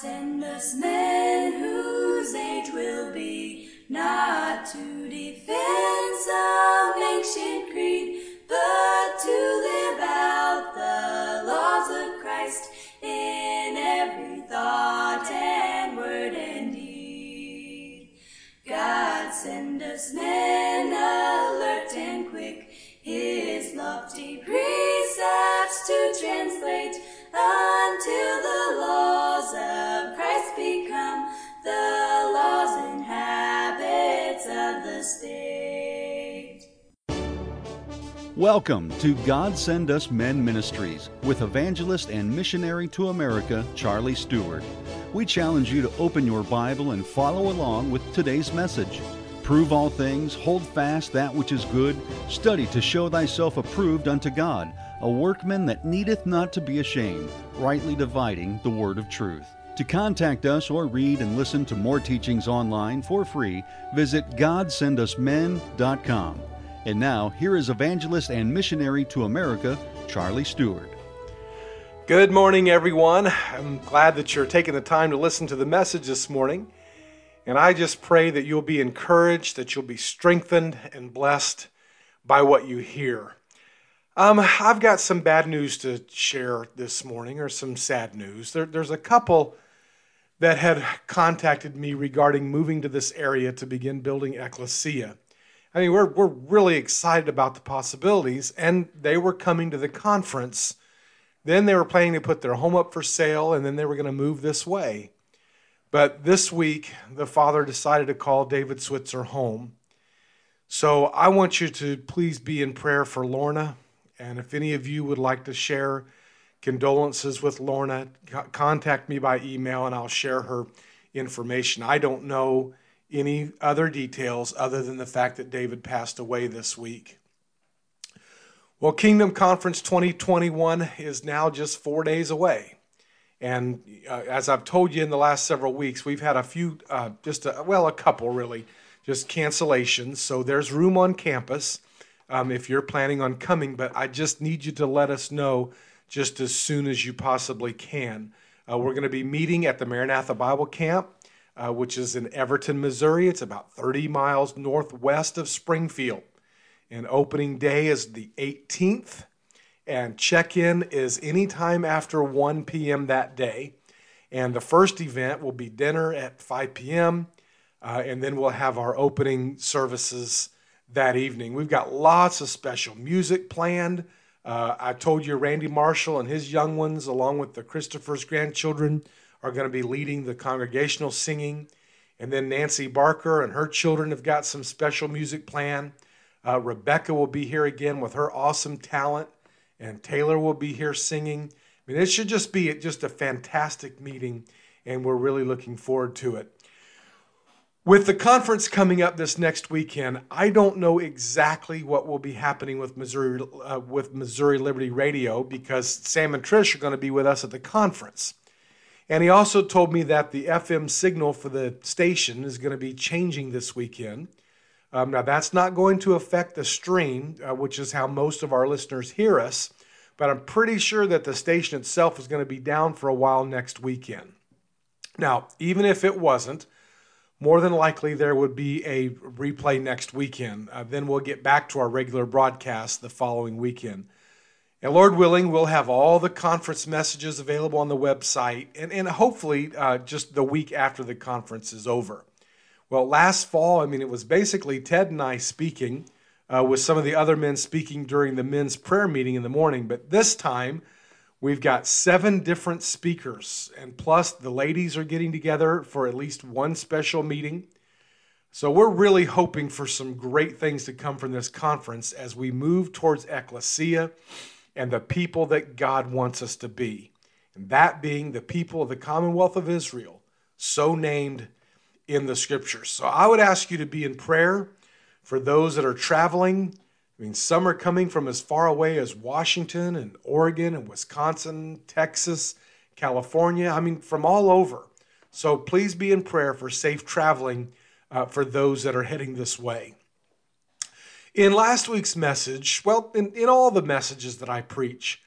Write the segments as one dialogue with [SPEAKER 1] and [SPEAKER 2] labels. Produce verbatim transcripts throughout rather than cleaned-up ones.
[SPEAKER 1] send us men whose age will be not to defend some ancient creed, but to live out the laws of Christ in every thought and word and deed. God send us men alert and quick, his lofty precepts to translate, until the laws of Christ become the laws and habits of the state.
[SPEAKER 2] Welcome to God Send Us Men Ministries with evangelist and missionary to America, Charlie Stewart. We challenge you to open your Bible and follow along with today's message. Prove all things, hold fast that which is good, study to show thyself approved unto God, a workman that needeth not to be ashamed, rightly dividing the word of truth. To contact us or read and listen to more teachings online for free, visit god send us men dot com. And now, here is evangelist and missionary to America, Charlie Stewart.
[SPEAKER 3] Good morning, everyone. I'm glad that you're taking the time to listen to the message this morning. And I just pray that you'll be encouraged, that you'll be strengthened and blessed by what you hear. Um, I've got some bad news to share this morning, or some sad news. There, there's a couple that had contacted me regarding moving to this area to begin building ecclesia. I mean, we're we're really excited about the possibilities, and they were coming to the conference. Then they were planning to put their home up for sale, and then they were going to move this way. But this week, the father decided to call David Switzer home. So I want you to please be in prayer for Lorna. And if any of you would like to share condolences with Lorna, contact me by email and I'll share her information. I don't know any other details other than the fact that David passed away this week. Well, Kingdom Conference twenty twenty-one is now just four days away. And uh, as I've told you in the last several weeks, we've had a few, uh, just a, well, a couple really, just cancellations. So there's room on campus um, if you're planning on coming. But I just need you to let us know just as soon as you possibly can. Uh, we're going to be meeting at the Maranatha Bible Camp, uh, which is in Everton, Missouri. It's about thirty miles northwest of Springfield. And opening day is the eighteenth. And check-in is anytime after one p.m. that day. And the first event will be dinner at five p.m. Uh, and then we'll have our opening services that evening. We've got lots of special music planned. Uh, I told you Randy Marshall and his young ones, along with the Christopher's grandchildren, are going to be leading the congregational singing. And then Nancy Barker and her children have got some special music planned. Uh, Rebecca will be here again with her awesome talent. And Taylor will be here singing. I mean, it should just be just a fantastic meeting, and we're really looking forward to it. With the conference coming up this next weekend, I don't know exactly what will be happening with Missouri uh, with Missouri Liberty Radio, because Sam and Trish are going to be with us at the conference. And he also told me that the F M signal for the station is going to be changing this weekend. Um, now, that's not going to affect the stream, uh, which is how most of our listeners hear us, but I'm pretty sure that the station itself is going to be down for a while next weekend. Now, even if it wasn't, more than likely there would be a replay next weekend. Uh, then we'll get back to our regular broadcast the following weekend. And Lord willing, we'll have all the conference messages available on the website, and, and hopefully uh, just the week after the conference is over. Well, last fall, I mean, it was basically Ted and I speaking uh, with some of the other men speaking during the men's prayer meeting in the morning. But this time, we've got seven different speakers. And plus, the ladies are getting together for at least one special meeting. So we're really hoping for some great things to come from this conference as we move towards ecclesia and the people that God wants us to be. And that being the people of the Commonwealth of Israel, so named in the scriptures. So I would ask you to be in prayer for those that are traveling. I mean, some are coming from as far away as Washington and Oregon and Wisconsin, Texas, California. I mean, from all over. So please be in prayer for safe traveling uh, for those that are heading this way. In last week's message, well, in, in all the messages that I preach,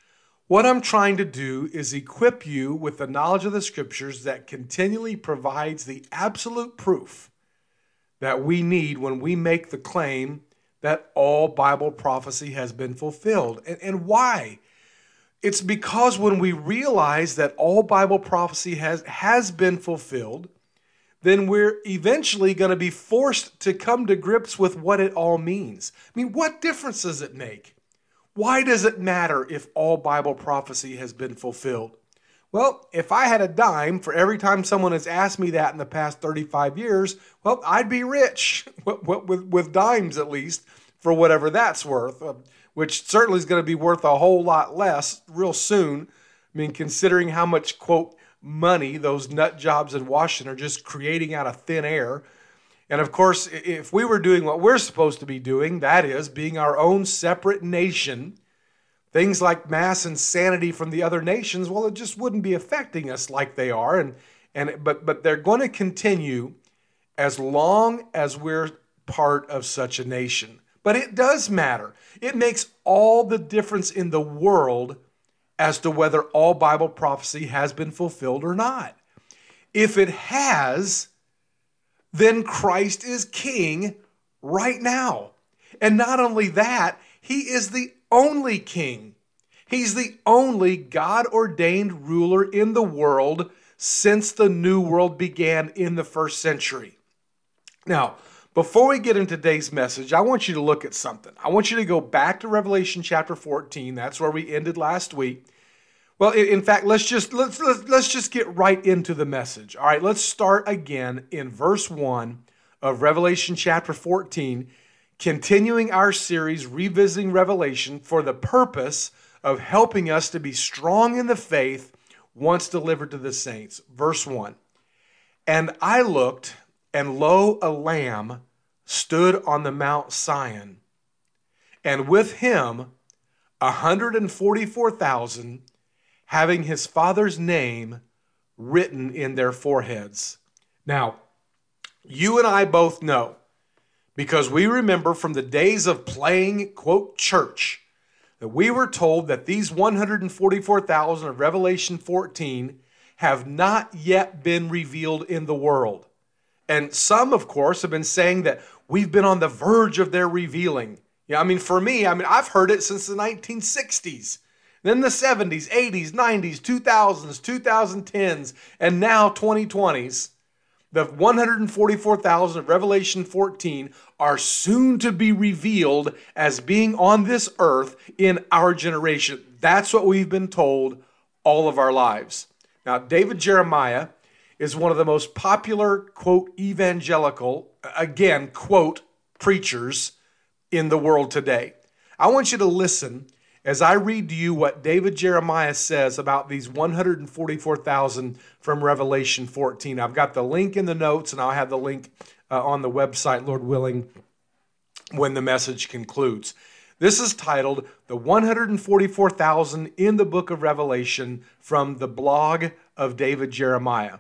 [SPEAKER 3] What I'm trying to do is equip you with the knowledge of the Scriptures that continually provides the absolute proof that we need when we make the claim that all Bible prophecy has been fulfilled. And, and why? It's because when we realize that all Bible prophecy has, has been fulfilled, then we're eventually going to be forced to come to grips with what it all means. I mean, what difference does it make? Why does it matter if all Bible prophecy has been fulfilled? Well, if I had a dime for every time someone has asked me that in the past thirty-five years, well, I'd be rich, with, with dimes at least, for whatever that's worth, which certainly is going to be worth a whole lot less real soon. I mean, considering how much, quote, money those nut jobs in Washington are just creating out of thin air. And of course, if we were doing what we're supposed to be doing, that is being our own separate nation, things like mass insanity from the other nations, well, it just wouldn't be affecting us like they are. And, and but, but they're going to continue as long as we're part of such a nation. But it does matter. It makes all the difference in the world as to whether all Bible prophecy has been fulfilled or not. If it has, then Christ is king right now. And not only that, he is the only king. He's the only God-ordained ruler in the world since the New World began in the first century. Now, before we get into today's message, I want you to look at something. I want you to go back to Revelation chapter fourteen. That's where we ended last week. Well, in fact, let's just let's, let's let's just get right into the message. All right, let's start again in verse one of Revelation chapter fourteen, continuing our series Revisiting Revelation for the purpose of helping us to be strong in the faith once delivered to the saints. Verse one. And I looked, and lo, a lamb stood on the Mount Sion, and with him a hundred and forty-four thousand, having his Father's name written in their foreheads. Now, you and I both know, because we remember from the days of playing, quote, church, that we were told that these one hundred forty-four thousand of Revelation fourteen have not yet been revealed in the world. And some, of course, have been saying that we've been on the verge of their revealing. Yeah, I mean, for me, I mean, I've heard it since the nineteen sixties. Then the seventies, eighties, nineties, two thousands, twenty tens, and now twenty twenties. The one hundred forty-four thousand of Revelation fourteen are soon to be revealed as being on this earth in our generation. That's what we've been told all of our lives. Now, David Jeremiah is one of the most popular, quote, evangelical, again, quote, preachers in the world today. I want you to listen as I read to you what David Jeremiah says about these one hundred forty-four thousand from Revelation fourteen. I've got the link in the notes, and I'll have the link uh, on the website, Lord willing, when the message concludes. This is titled, The one hundred forty-four thousand in the Book of Revelation, from the blog of David Jeremiah.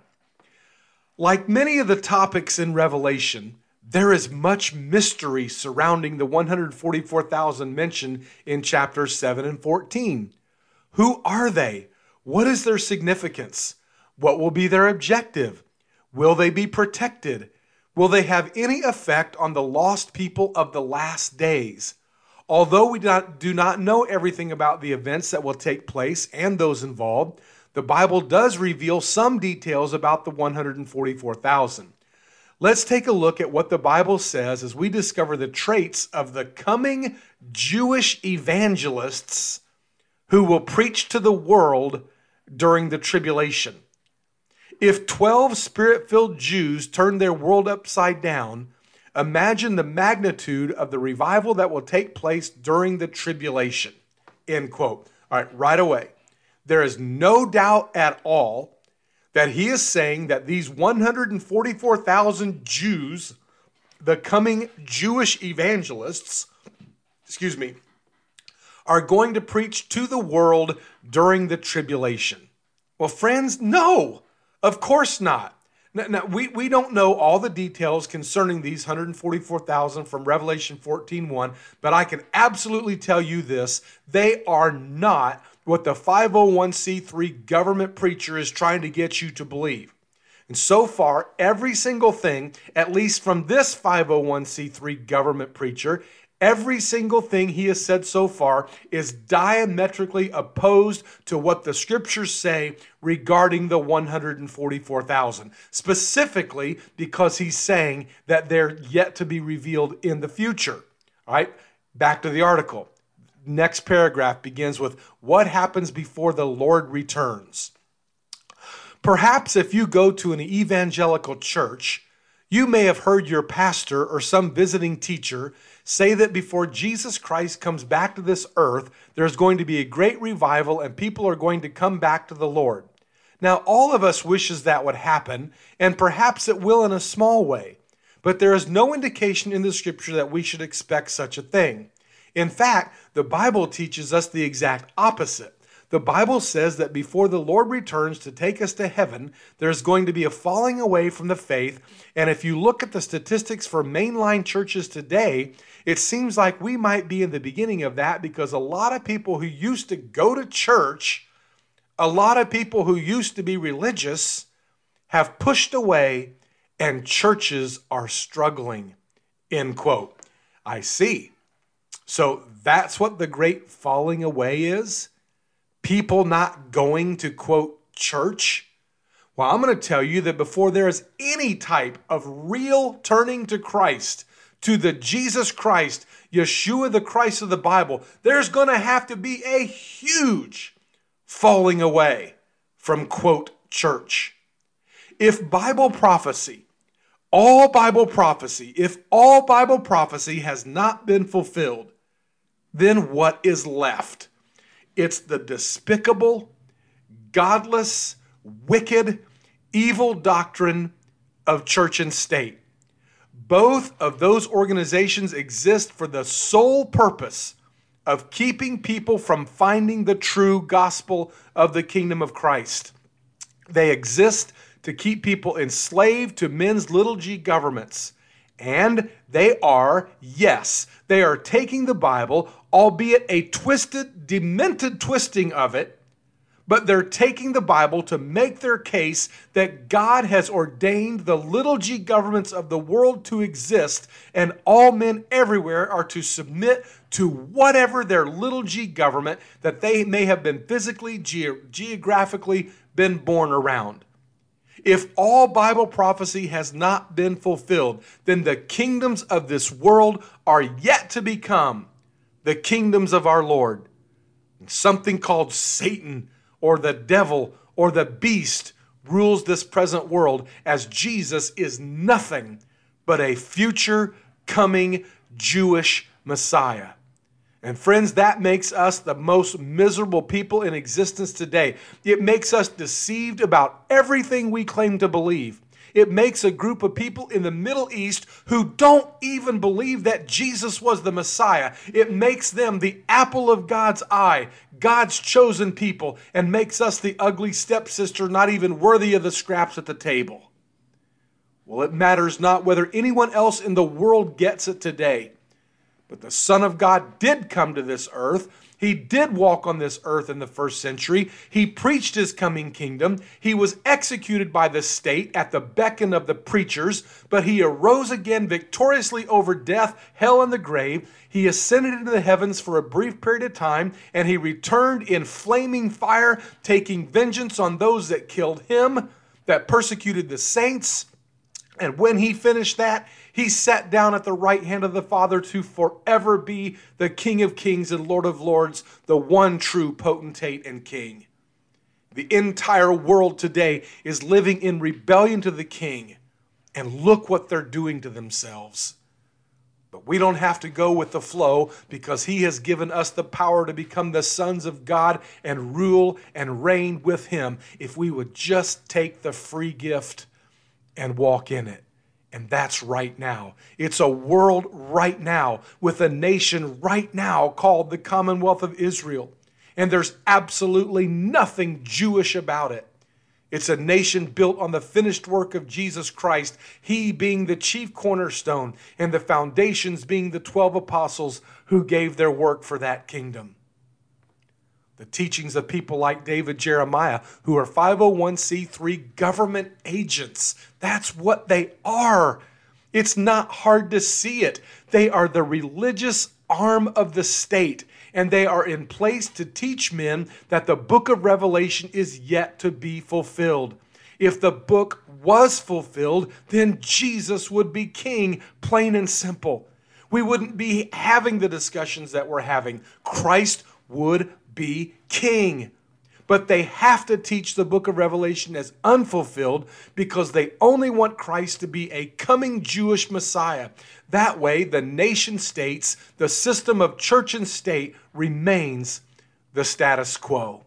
[SPEAKER 3] Like many of the topics in Revelation, there is much mystery surrounding the one hundred forty-four thousand mentioned in chapters seven and fourteen. Who are they? What is their significance? What will be their objective? Will they be protected? Will they have any effect on the lost people of the last days? Although we do not, do not know everything about the events that will take place and those involved, the Bible does reveal some details about the one hundred forty-four thousand. Let's take a look at what the Bible says as we discover the traits of the coming Jewish evangelists who will preach to the world during the tribulation. If twelve Spirit-filled Jews turn their world upside down, imagine the magnitude of the revival that will take place during the tribulation. End quote. All right, right away. There is no doubt at all that he is saying that these one hundred forty-four thousand Jews, the coming Jewish evangelists, excuse me, are going to preach to the world during the tribulation. Well, friends, no, of course not. Now, now, we, we don't know all the details concerning these one hundred forty-four thousand from Revelation fourteen one, but I can absolutely tell you this, they are not what the five oh one c three government preacher is trying to get you to believe. And so far, every single thing, at least from this five oh one c three government preacher, every single thing he has said so far is diametrically opposed to what the scriptures say regarding the one hundred forty-four thousand. Specifically because he's saying that they're yet to be revealed in the future. All right, back to the article. Next paragraph begins with, what happens before the Lord returns? Perhaps if you go to an evangelical church, you may have heard your pastor or some visiting teacher say that before Jesus Christ comes back to this earth, there's going to be a great revival and people are going to come back to the Lord. Now, all of us wishes that would happen, and perhaps it will in a small way, but there is no indication in the scripture that we should expect such a thing. In fact, the Bible teaches us the exact opposite. The Bible says that before the Lord returns to take us to heaven, there's going to be a falling away from the faith. And if you look at the statistics for mainline churches today, it seems like we might be in the beginning of that, because a lot of people who used to go to church, a lot of people who used to be religious have pushed away and churches are struggling, end quote. I see. So that's what the great falling away is? People not going to, quote, church? Well, I'm going to tell you that before there is any type of real turning to Christ, to the Jesus Christ, Yeshua the Christ of the Bible, there's going to have to be a huge falling away from, quote, church. If Bible prophecy, all Bible prophecy, if all Bible prophecy has not been fulfilled, then what is left? It's the despicable, godless, wicked, evil doctrine of church and state. Both of those organizations exist for the sole purpose of keeping people from finding the true gospel of the kingdom of Christ. They exist to keep people enslaved to men's little g governments. And they are, yes, they are taking the Bible, albeit a twisted, demented twisting of it, but they're taking the Bible to make their case that God has ordained the little g governments of the world to exist, and all men everywhere are to submit to whatever their little g government that they may have been physically, ge- geographically been born around. If all Bible prophecy has not been fulfilled, then the kingdoms of this world are yet to become the kingdoms of our Lord. Something called Satan or the devil or the beast rules this present world, as Jesus is nothing but a future coming Jewish Messiah. And friends, that makes us the most miserable people in existence today. It makes us deceived about everything we claim to believe. It makes a group of people in the Middle East who don't even believe that Jesus was the Messiah. It makes them the apple of God's eye, God's chosen people, and makes us the ugly stepsister, not even worthy of the scraps at the table. Well, it matters not whether anyone else in the world gets it today. But the Son of God did come to this earth. He did walk on this earth in the first century. He preached his coming kingdom. He was executed by the state at the beckon of the preachers, but he arose again victoriously over death, hell, and the grave. He ascended into the heavens for a brief period of time, and he returned in flaming fire, taking vengeance on those that killed him, that persecuted the saints. And when he finished that, he sat down at the right hand of the Father to forever be the King of Kings and Lord of Lords, the one true potentate and King. The entire world today is living in rebellion to the King, and look what they're doing to themselves. But we don't have to go with the flow, because he has given us the power to become the sons of God and rule and reign with him if we would just take the free gift and walk in it. And that's right now. It's a world right now with a nation right now called the Commonwealth of Israel. And there's absolutely nothing Jewish about it. It's a nation built on the finished work of Jesus Christ, he being the chief cornerstone and the foundations being the twelve apostles who gave their work for that kingdom. The teachings of people like David Jeremiah, who are five oh one c three government agents. That's what they are. It's not hard to see it. They are the religious arm of the state, and they are in place to teach men that the book of Revelation is yet to be fulfilled. If the book was fulfilled, then Jesus would be king, plain and simple. We wouldn't be having the discussions that we're having. Christ would be king. But they have to teach the book of Revelation as unfulfilled because they only want Christ to be a coming Jewish Messiah. That way, the nation states, the system of church and state remains the status quo.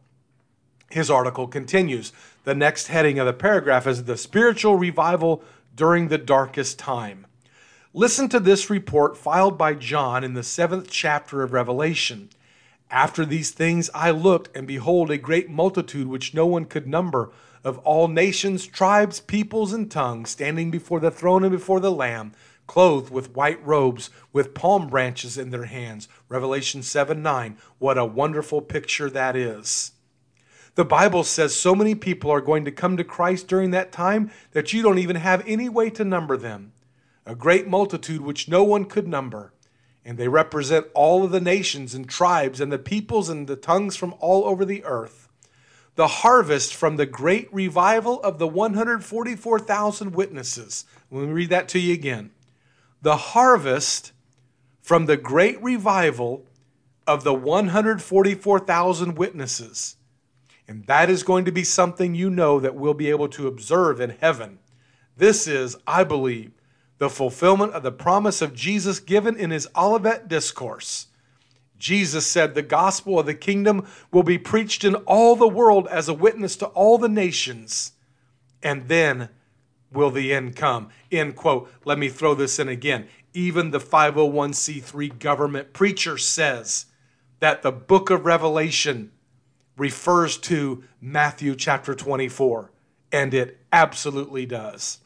[SPEAKER 3] His article continues. The next heading of the paragraph is the spiritual revival during the darkest time. Listen to this report filed by John in the seventh chapter of Revelation. After these things I looked, and behold, a great multitude which no one could number, of all nations, tribes, peoples, and tongues, standing before the throne and before the Lamb, clothed with white robes, with palm branches in their hands. Revelation seven nine. What a wonderful picture that is. The Bible says so many people are going to come to Christ during that time that you don't even have any way to number them. A great multitude which no one could number. And they represent all of the nations and tribes and the peoples and the tongues from all over the earth. The harvest from the great revival of the one hundred forty-four thousand witnesses. Let me read that to you again. The harvest from the great revival of the one hundred forty-four thousand witnesses. And that is going to be something you know that we'll be able to observe in heaven. This is, I believe, the fulfillment of the promise of Jesus given in his Olivet Discourse. Jesus said the gospel of the kingdom will be preached in all the world as a witness to all the nations, and then will the end come. End quote. Let me throw this in again. Even the five oh one c three government preacher says that the book of Revelation refers to Matthew chapter twenty-four, and it absolutely does.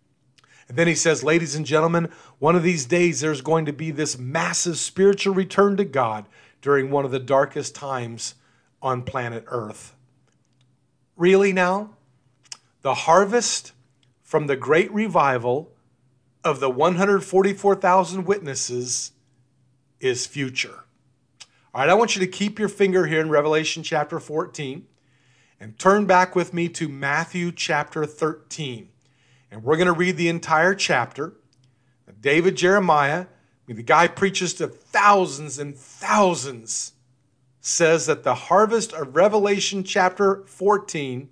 [SPEAKER 3] And then he says, ladies and gentlemen, one of these days there's going to be this massive spiritual return to God during one of the darkest times on planet Earth. Really now? The harvest from the great revival of the one hundred forty-four thousand witnesses is future. All right, I want you to keep your finger here in Revelation chapter fourteen and turn back with me to Matthew chapter thirteen. And we're going to read the entire chapter. David Jeremiah, I mean, the guy preaches to thousands and thousands, says that the harvest of Revelation chapter fourteen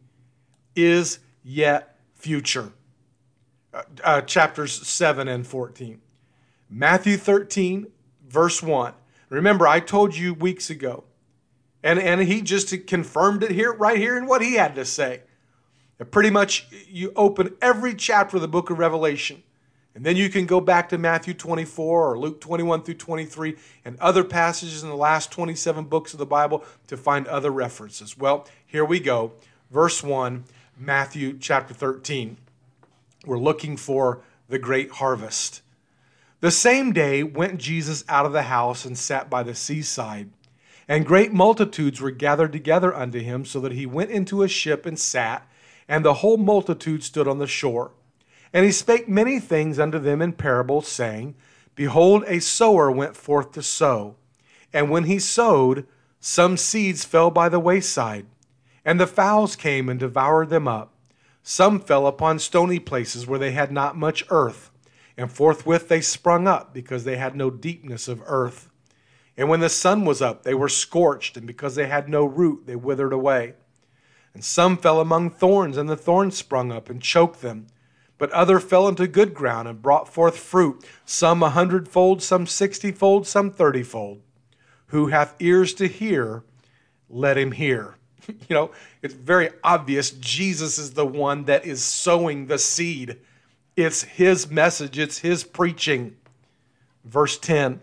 [SPEAKER 3] is yet future. Uh, uh, chapters seven and fourteen. Matthew thirteen, verse one. Remember, I told you weeks ago, and, and he just confirmed it here, right here in what he had to say. Pretty much, you open every chapter of the book of Revelation, and then you can go back to Matthew twenty-four or Luke twenty-one through twenty-three and other passages in the last twenty-seven books of the Bible to find other references. Well, here we go. Verse one, Matthew chapter thirteen. We're looking for the great harvest. The same day went Jesus out of the house and sat by the seaside, and great multitudes were gathered together unto him, so that he went into a ship and sat, and the whole multitude stood on the shore. And he spake many things unto them in parables, saying, Behold, a sower went forth to sow. And when he sowed, some seeds fell by the wayside, and the fowls came and devoured them up. Some fell upon stony places where they had not much earth, and forthwith they sprung up, because they had no deepness of earth. And when the sun was up, they were scorched, and because they had no root, they withered away. And some fell among thorns, and the thorns sprung up and choked them. But other fell into good ground and brought forth fruit, some a hundredfold, some sixtyfold, some thirtyfold. Who hath ears to hear, let him hear. You know, it's very obvious Jesus is the one that is sowing the seed. It's his message, it's his preaching. Verse ten.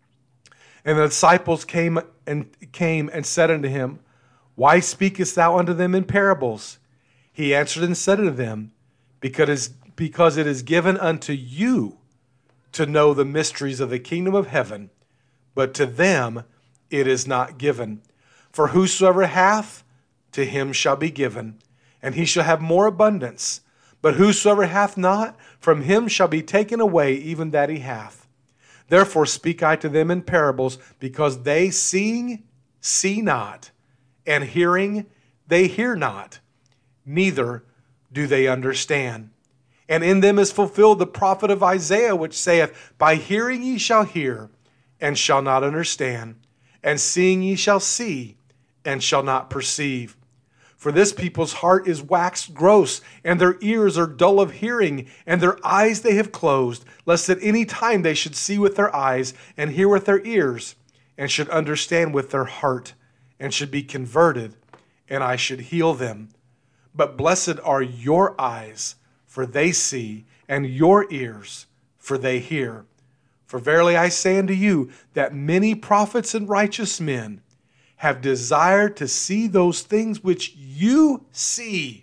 [SPEAKER 3] And the disciples came and came and said unto him, Why speakest thou unto them in parables? He answered and said unto them, Because because it is given unto you to know the mysteries of the kingdom of heaven, but to them it is not given. For whosoever hath, to him shall be given, and he shall have more abundance. But whosoever hath not, from him shall be taken away even that he hath. Therefore speak I to them in parables, because they seeing see not, and hearing they hear not, neither do they understand. And in them is fulfilled the prophet of Isaiah, which saith, By hearing ye shall hear, and shall not understand, and seeing ye shall see, and shall not perceive. For this people's heart is waxed gross, and their ears are dull of hearing, and their eyes they have closed, lest at any time they should see with their eyes, and hear with their ears, and should understand with their heart, and should be converted, and I should heal them. But blessed are your eyes, for they see, and your ears, for they hear. For verily I say unto you, that many prophets and righteous men have desired to see those things which you see,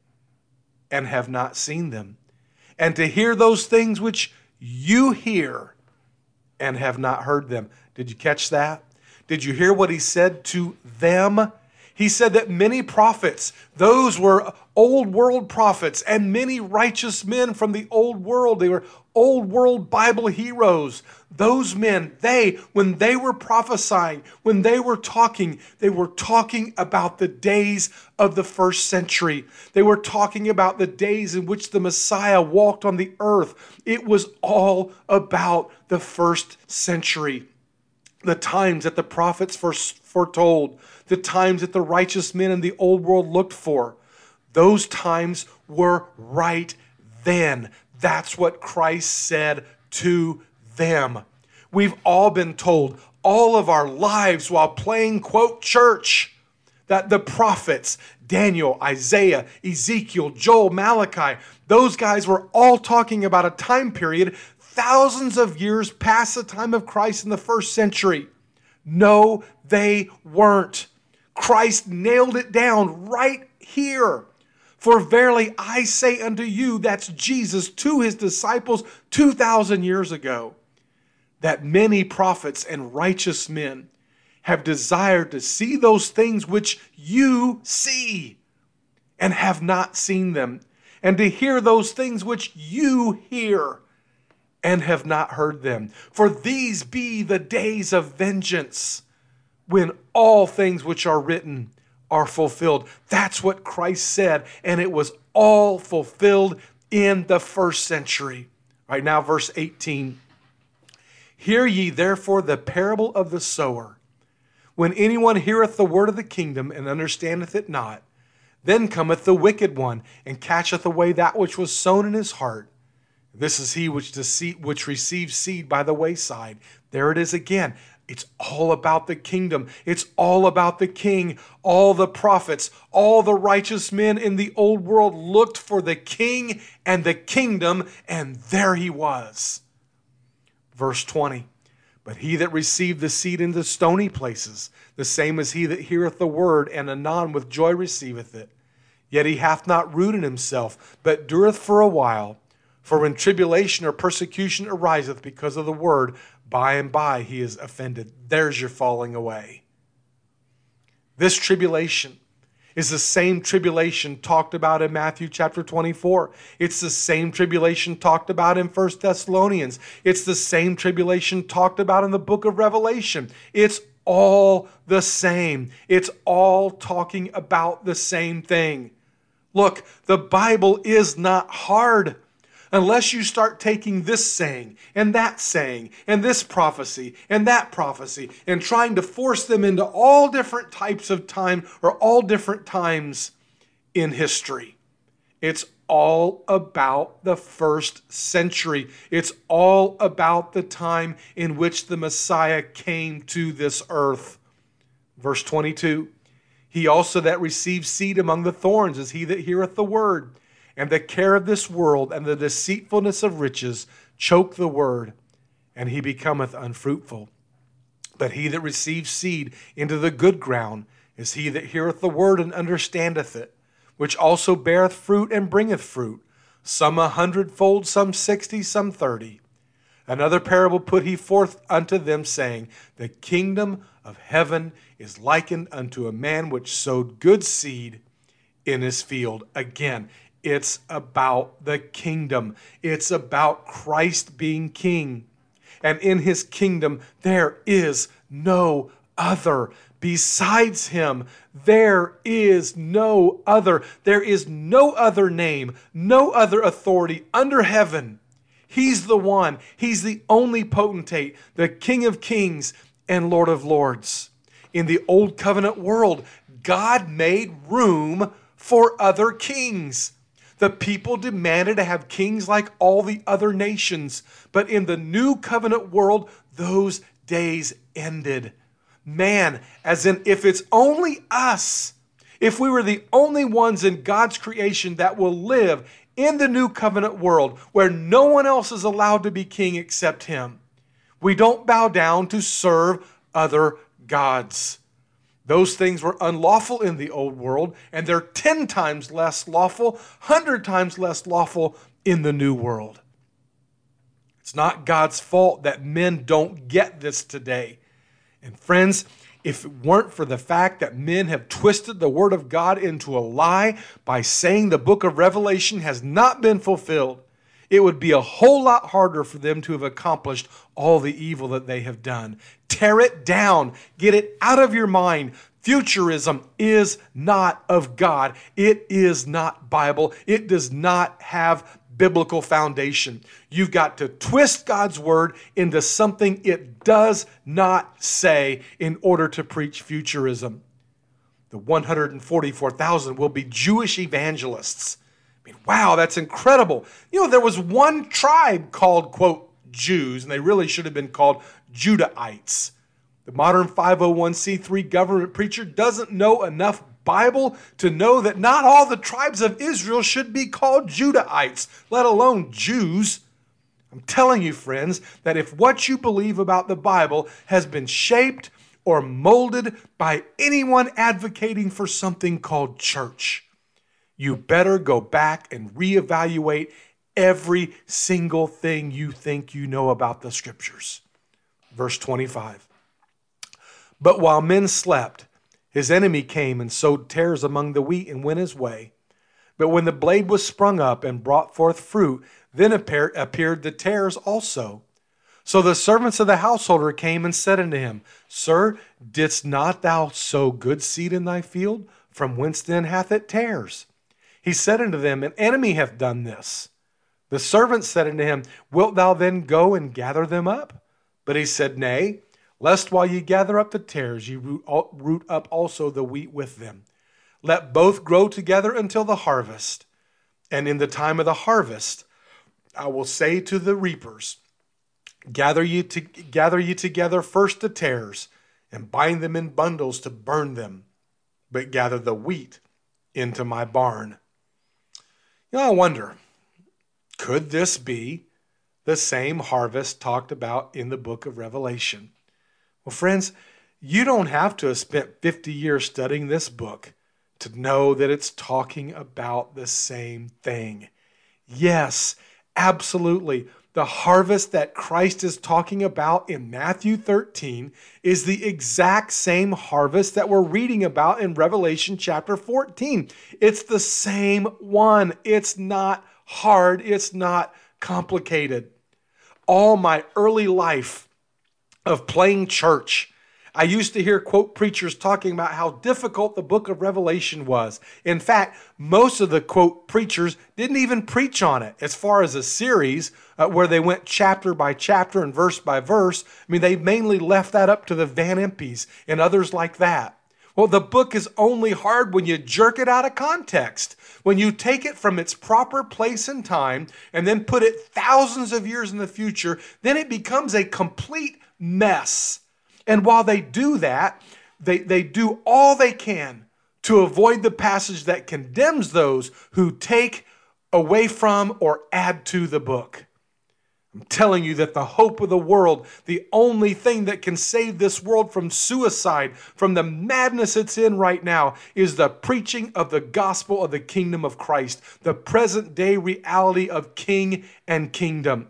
[SPEAKER 3] and have not seen them, and to hear those things which you hear, and have not heard them. Did you catch that? Did you hear what he said to them? He said that many prophets, those were old world prophets, and many righteous men from the old world, they were old world Bible heroes. Those men, they, when they were prophesying, when they were talking, they were talking about the days of the first century. They were talking about the days in which the Messiah walked on the earth. It was all about the first century. The times that the prophets first foretold, the times that the righteous men in the old world looked for. Those times were right then. That's what Christ said to them. We've all been told all of our lives while playing, quote, church, that the prophets, Daniel, Isaiah, Ezekiel, Joel, Malachi, those guys were all talking about a time period thousands of years past the time of Christ in the first century. No, they weren't. Christ nailed it down right here. For verily I say unto you, that's Jesus to his disciples two thousand years ago, that many prophets and righteous men have desired to see those things which you see, and have not seen them, and to hear those things which you hear, and have not heard them. For these be the days of vengeance, when all things which are written are fulfilled. That's what Christ said, and it was all fulfilled in the first century. Right now, verse eighteen. Hear ye therefore the parable of the sower. When anyone heareth the word of the kingdom, and understandeth it not, then cometh the wicked one, and catcheth away that which was sown in his heart. This is he which, deceit, which receives seed by the wayside. There it is again. It's all about the kingdom. It's all about the king. All the prophets, all the righteous men in the old world looked for the king and the kingdom, and there he was. Verse twenty, but he that received the seed in the stony places, the same as he that heareth the word, and anon with joy receiveth it. Yet he hath not root in himself, but dureth for a while. For when tribulation or persecution ariseth because of the word, by and by he is offended. There's your falling away. This tribulation is the same tribulation talked about in Matthew chapter twenty-four. It's the same tribulation talked about in First Thessalonians. It's the same tribulation talked about in the book of Revelation. It's all the same. It's all talking about the same thing. Look, the Bible is not hard. Unless you start taking this saying and that saying and this prophecy and that prophecy and trying to force them into all different types of time or all different times in history. It's all about the first century. It's all about the time in which the Messiah came to this earth. Verse twenty-two, he also that receives seed among the thorns is he that heareth the word. And the care of this world and the deceitfulness of riches choke the word, and he becometh unfruitful. But he that receives seed into the good ground is he that heareth the word and understandeth it, which also beareth fruit and bringeth fruit, some a hundredfold, some sixty, some thirty. Another parable put he forth unto them, saying, The kingdom of heaven is likened unto a man which sowed good seed in his field. Again, it's about the kingdom. It's about Christ being king. And in his kingdom, there is no other. Besides him, there is no other. There is no other name, no other authority under heaven. He's the one. He's the only potentate, the King of kings and Lord of lords. In the old covenant world, God made room for other kings. The people demanded to have kings like all the other nations. But in the new covenant world, those days ended. Man, as in if it's only us, if we were the only ones in God's creation that will live in the new covenant world where no one else is allowed to be king except him, we don't bow down to serve other gods. Those things were unlawful in the old world, and they're ten times less lawful, hundred times less lawful in the new world. It's not God's fault that men don't get this today. And friends, if it weren't for the fact that men have twisted the word of God into a lie by saying the book of Revelation has not been fulfilled, it would be a whole lot harder for them to have accomplished all the evil that they have done. Tear it down. Get it out of your mind. Futurism is not of God. It is not Bible. It does not have biblical foundation. You've got to twist God's word into something it does not say in order to preach futurism. The one hundred forty-four thousand will be Jewish evangelists. I mean, wow, that's incredible. You know, there was one tribe called, quote, Jews, and they really should have been called Judahites. The modern five oh one c three government preacher doesn't know enough Bible to know that not all the tribes of Israel should be called Judahites, let alone Jews. I'm telling you, friends, that if what you believe about the Bible has been shaped or molded by anyone advocating for something called church, you better go back and reevaluate every single thing you think you know about the Scriptures. Verse twenty-five. But while men slept, his enemy came and sowed tares among the wheat and went his way. But when the blade was sprung up and brought forth fruit, then appeared the tares also. So the servants of the householder came and said unto him, Sir, didst not thou sow good seed in thy field? From whence then hath it tares? He said unto them, An enemy hath done this. The servants said unto him, Wilt thou then go and gather them up? But he said, Nay, lest while ye gather up the tares, ye root, root up also the wheat with them. Let both grow together until the harvest. And in the time of the harvest, I will say to the reapers, Gather ye, to, gather ye together first the tares, and bind them in bundles to burn them, but gather the wheat into my barn. You know, I wonder, could this be the same harvest talked about in the book of Revelation? Well, friends, you don't have to have spent fifty years studying this book to know that it's talking about the same thing. Yes, absolutely. The harvest that Christ is talking about in Matthew thirteen is the exact same harvest that we're reading about in Revelation chapter fourteen. It's the same one. It's not hard. It's not complicated. All my early life of playing church, I used to hear quote preachers talking about how difficult the book of Revelation was. In fact, most of the quote preachers didn't even preach on it as far as a series uh, where they went chapter by chapter and verse by verse. I mean, they mainly left that up to the Van Impe's and others like that. Well, the book is only hard when you jerk it out of context. When you take it from its proper place and time and then put it thousands of years in the future, then it becomes a complete mess. And while they do that, they, they do all they can to avoid the passage that condemns those who take away from or add to the book. I'm telling you that the hope of the world, the only thing that can save this world from suicide, from the madness it's in right now, is the preaching of the gospel of the kingdom of Christ, the present day reality of king and kingdom.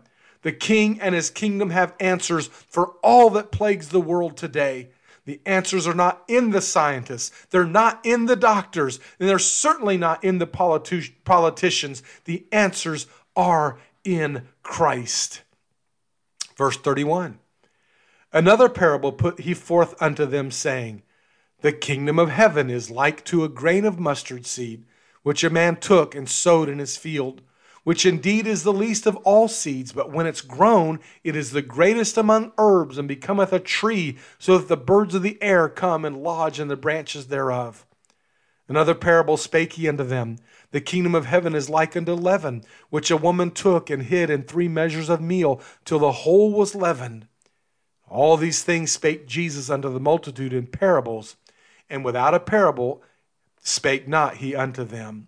[SPEAKER 3] The king and his kingdom have answers for all that plagues the world today. The answers are not in the scientists. They're not in the doctors. And they're certainly not in the politi- politicians. The answers are in Christ. Verse thirty-one. Another parable put he forth unto them, saying, The kingdom of heaven is like to a grain of mustard seed, which a man took and sowed in his field, which indeed is the least of all seeds, but when it's grown, it is the greatest among herbs, and becometh a tree, so that the birds of the air come and lodge in the branches thereof. Another parable spake he unto them, The kingdom of heaven is like unto leaven, which a woman took and hid in three measures of meal, till the whole was leavened. All these things spake Jesus unto the multitude in parables, and without a parable spake not he unto them,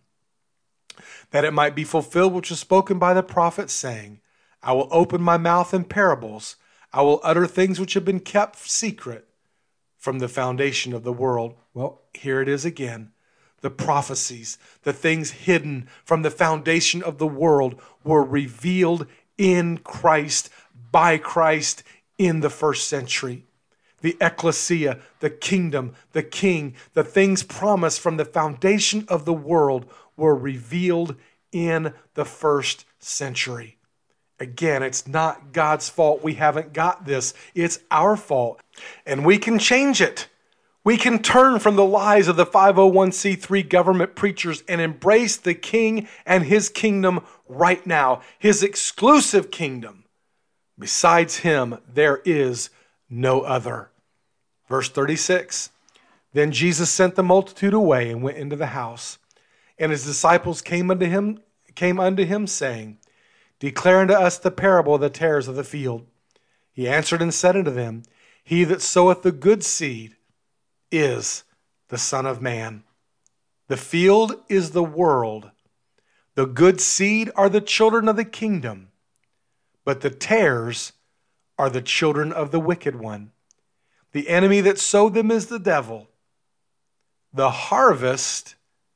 [SPEAKER 3] that it might be fulfilled which was spoken by the prophet, saying, I will open my mouth in parables, I will utter things which have been kept secret from the foundation of the world. Well, here it is again. The prophecies, the things hidden from the foundation of the world were revealed in Christ, by Christ, in the first century. The ecclesia, the kingdom, the king, the things promised from the foundation of the world were revealed in the first century. Again, it's not God's fault we haven't got this. It's our fault. And we can change it. We can turn from the lies of the five oh one c three government preachers and embrace the king and his kingdom right now, his exclusive kingdom. Besides him, there is no other. Verse thirty-six, Then Jesus sent the multitude away and went into the house. And his disciples came unto him, came unto him, saying, Declare unto us the parable of the tares of the field. He answered and said unto them, He that soweth the good seed is the Son of Man. The field is the world. The good seed are the children of the kingdom, but the tares are the children of the wicked one. The enemy that sowed them is the devil. The harvest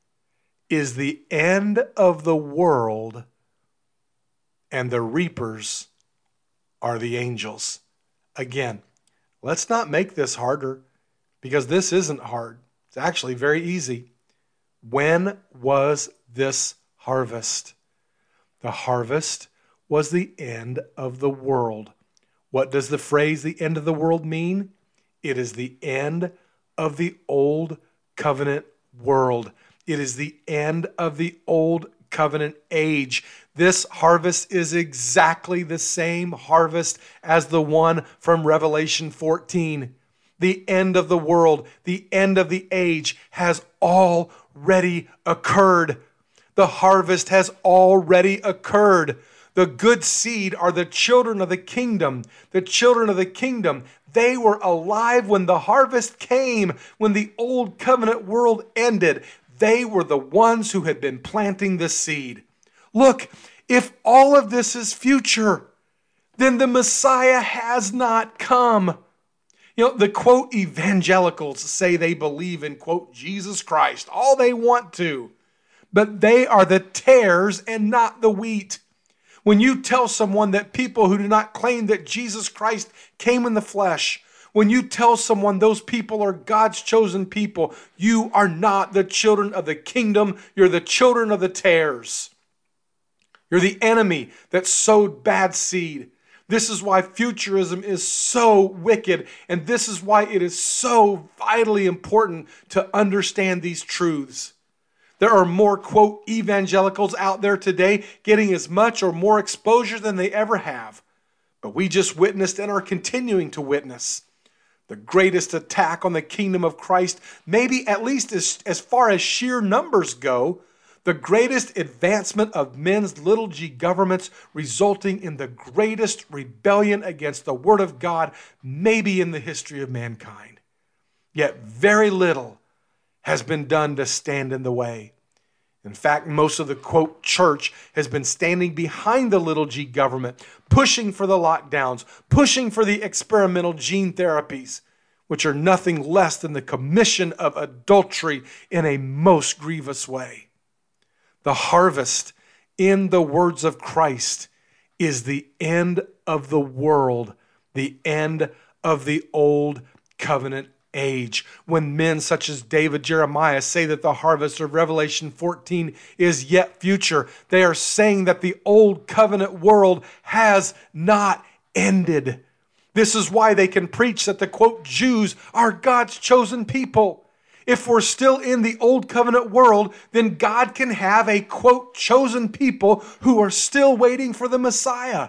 [SPEAKER 3] is the end of the world, and the reapers are the angels. Again, let's not make this harder, because this isn't hard. It's actually very easy. When was this harvest? The harvest was the end of the world. What does the phrase the end of the world mean? It is the end of the old covenant world. It is the end of the old covenant age. This harvest is exactly the same harvest as the one from Revelation fourteen. The end of the world, the end of the age has already occurred. The harvest has already occurred. The good seed are the children of the kingdom. The children of the kingdom, they were alive when the harvest came, when the old covenant world ended. They were the ones who had been planting the seed. Look, if all of this is future, then the Messiah has not come. You know, the quote evangelicals say they believe in, quote, Jesus Christ, all they want to, but they are the tares and not the wheat. When you tell someone that people who do not claim that Jesus Christ came in the flesh, when you tell someone those people are God's chosen people, you are not the children of the kingdom. You're the children of the tares. You're the enemy that sowed bad seed. This is why futurism is so wicked, and this is why it is so vitally important to understand these truths. There are more, quote, evangelicals out there today getting as much or more exposure than they ever have. But we just witnessed and are continuing to witness the greatest attack on the kingdom of Christ, maybe at least as, as far as sheer numbers go, the greatest advancement of men's little g governments, resulting in the greatest rebellion against the word of God, maybe in the history of mankind. Yet very little has been done to stand in the way. In fact, most of the, quote, church has been standing behind the little g government, pushing for the lockdowns, pushing for the experimental gene therapies, which are nothing less than the commission of adultery in a most grievous way. The harvest, in the words of Christ, is the end of the world, the end of the old covenant age. When men such as David, Jeremiah say that the harvest of Revelation fourteen is yet future, they are saying that the old covenant world has not ended. This is why they can preach that the, quote, Jews are God's chosen people. If we're still in the old covenant world, then God can have a, quote, chosen people who are still waiting for the Messiah.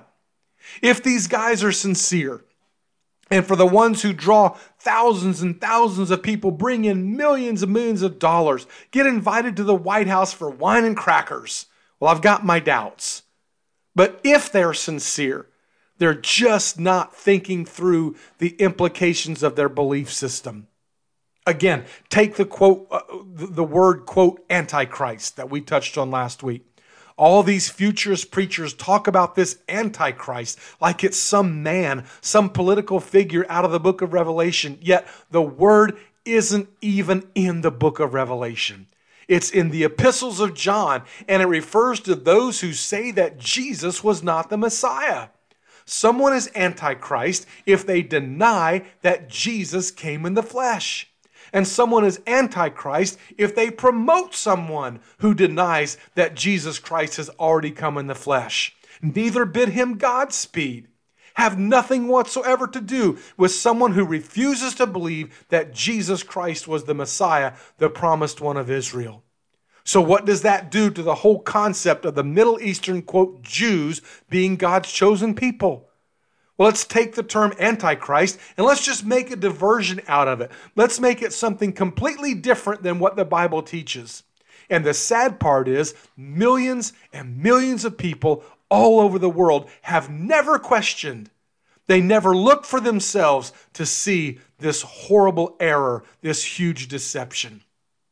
[SPEAKER 3] If these guys are sincere, and for the ones who draw thousands and thousands of people, bring in millions and millions of dollars, get invited to the White House for wine and crackers, well, I've got my doubts. But if they're sincere, they're just not thinking through the implications of their belief system. Again, take the quote, uh, the word, quote, Antichrist that we touched on last week. All these futurist preachers talk about this Antichrist like it's some man, some political figure out of the book of Revelation, yet the word isn't even in the book of Revelation. It's in the epistles of John, and it refers to those who say that Jesus was not the Messiah. Someone is Antichrist if they deny that Jesus came in the flesh. And someone is Antichrist if they promote someone who denies that Jesus Christ has already come in the flesh. Neither bid him Godspeed. Have nothing whatsoever to do with someone who refuses to believe that Jesus Christ was the Messiah, the promised one of Israel. So what does that do to the whole concept of the Middle Eastern, quote, Jews being God's chosen people? Well, let's take the term Antichrist and let's just make a diversion out of it. Let's make it something completely different than what the Bible teaches. And the sad part is millions and millions of people all over the world have never questioned. They never looked for themselves to see this horrible error, this huge deception.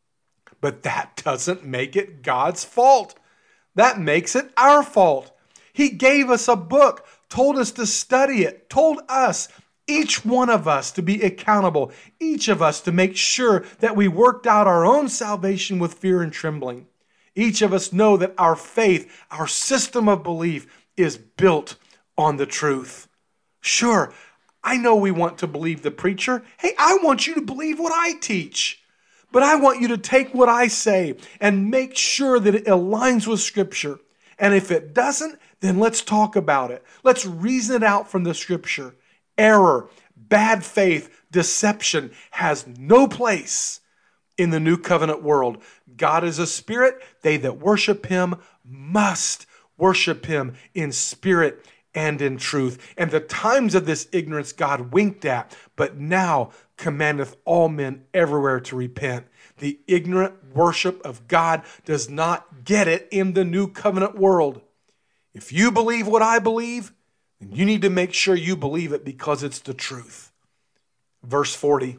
[SPEAKER 3] But that doesn't make it God's fault. That makes it our fault. He gave us a book, told us to study it, told us, each one of us, to be accountable, each of us to make sure that we worked out our own salvation with fear and trembling. Each of us know that our faith, our system of belief is built on the truth. Sure, I know we want to believe the preacher. Hey, I want you to believe what I teach. But I want you to take what I say and make sure that it aligns with Scripture. And if it doesn't, then let's talk about it. Let's reason it out from the Scripture. Error, bad faith, deception has no place in the new covenant world. God is a spirit. They that worship him must worship him in spirit and in truth. And the times of this ignorance God winked at, but now commandeth all men everywhere to repent. The ignorant worship of God does not get it in the new covenant world. If you believe what I believe, then you need to make sure you believe it because it's the truth. Verse forty,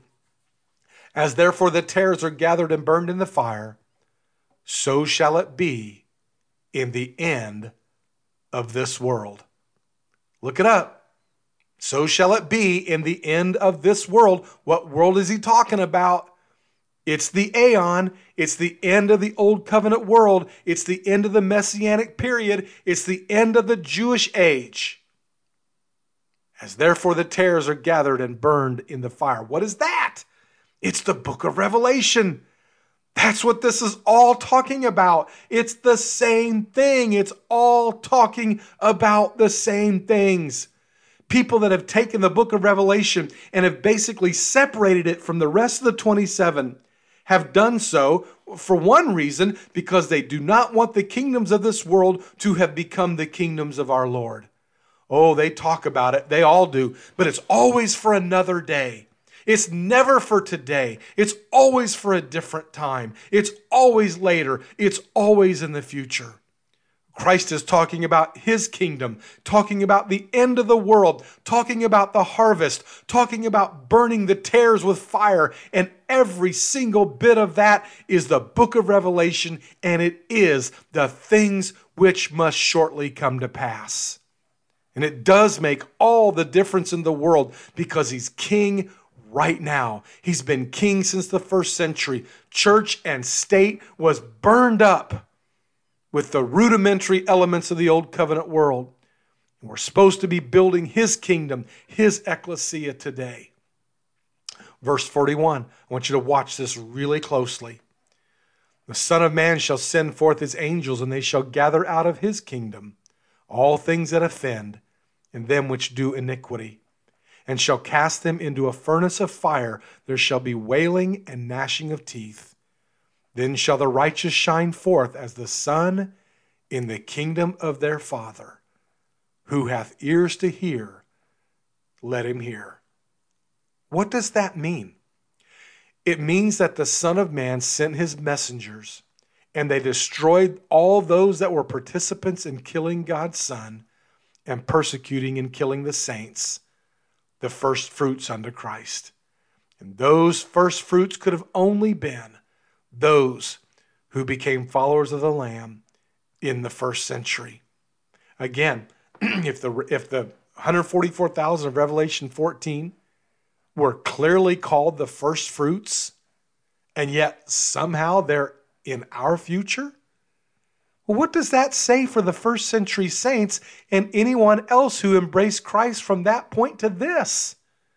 [SPEAKER 3] as therefore the tares are gathered and burned in the fire, so shall it be in the end of this world. Look it up. So shall it be in the end of this world. What world is he talking about? It's the aeon. It's the end of the old covenant world. It's the end of the messianic period. It's the end of the Jewish age. As therefore the tares are gathered and burned in the fire. What is that? It's the book of Revelation. That's what this is all talking about. It's the same thing. It's all talking about the same things. People that have taken the book of Revelation and have basically separated it from the rest of the twenty-seven have done so for one reason, because they do not want the kingdoms of this world to have become the kingdoms of our Lord. Oh, they talk about it. They all do. But it's always for another day. It's never for today. It's always for a different time. It's always later. It's always in the future. Christ is talking about his kingdom, talking about the end of the world, talking about the harvest, talking about burning the tares with fire, and every single bit of that is the book of Revelation, and it is the things which must shortly come to pass. And it does make all the difference in the world because he's king right now. He's been king since the first century. Church and state was burned up with the rudimentary elements of the old covenant world. And we're supposed to be building his kingdom, his ecclesia today. Verse forty-one, I want you to watch this really closely. The Son of Man shall send forth his angels, and they shall gather out of his kingdom all things that offend, and them which do iniquity, and shall cast them into a furnace of fire. There shall be wailing and gnashing of teeth. Then shall the righteous shine forth as the sun in the kingdom of their Father. Who hath ears to hear, let him hear. What does that mean? It means that the Son of Man sent his messengers, and they destroyed all those that were participants in killing God's Son and persecuting and killing the saints, the first fruits unto Christ. And those first fruits could have only been those who became followers of the Lamb in the first century. Again, if the if the one hundred forty-four thousand of Revelation fourteen were clearly called the first fruits, and yet somehow they're in our future, well, what does that say for the first century saints and anyone else who embraced Christ from that point to this?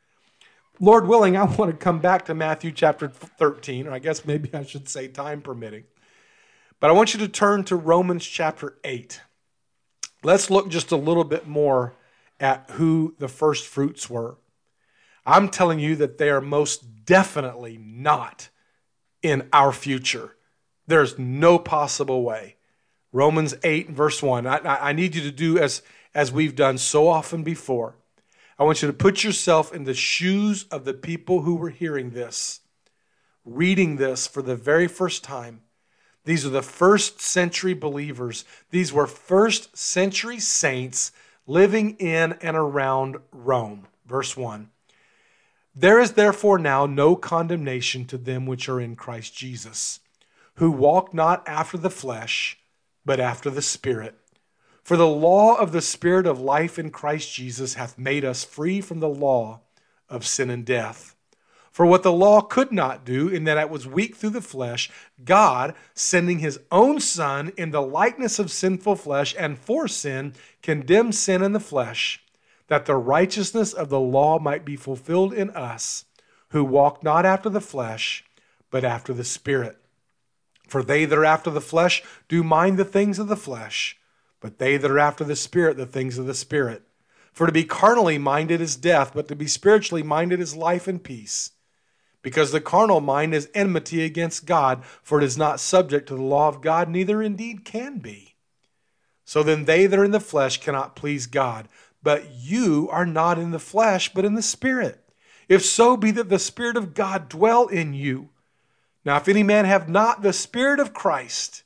[SPEAKER 3] Lord willing, I want to come back to Matthew chapter thirteen, or I guess maybe I should say time permitting. But I want you to turn to Romans chapter eight. Let's look just a little bit more at who the first fruits were. I'm telling you that they are most definitely not in our future. There's no possible way. Romans eight, verse one. I, I need you to do as, as we've done so often before. I want you to put yourself in the shoes of the people who were hearing this, reading this for the very first time. These are the first century believers. These were first century saints living in and around Rome. Verse one. There is therefore now no condemnation to them which are in Christ Jesus, who walk not after the flesh, but after the Spirit. For the law of the Spirit of life in Christ Jesus hath made us free from the law of sin and death. For what the law could not do, in that it was weak through the flesh, God, sending his own Son in the likeness of sinful flesh, and for sin, condemned sin in the flesh, that the righteousness of the law might be fulfilled in us, who walk not after the flesh, but after the Spirit. For they that are after the flesh do mind the things of the flesh, but they that are after the Spirit, the things of the Spirit. For to be carnally minded is death, but to be spiritually minded is life and peace. Because the carnal mind is enmity against God, for it is not subject to the law of God, neither indeed can be. So then they that are in the flesh cannot please God. But you are not in the flesh, but in the Spirit. If so be that the Spirit of God dwell in you. Now if any man have not the Spirit of Christ,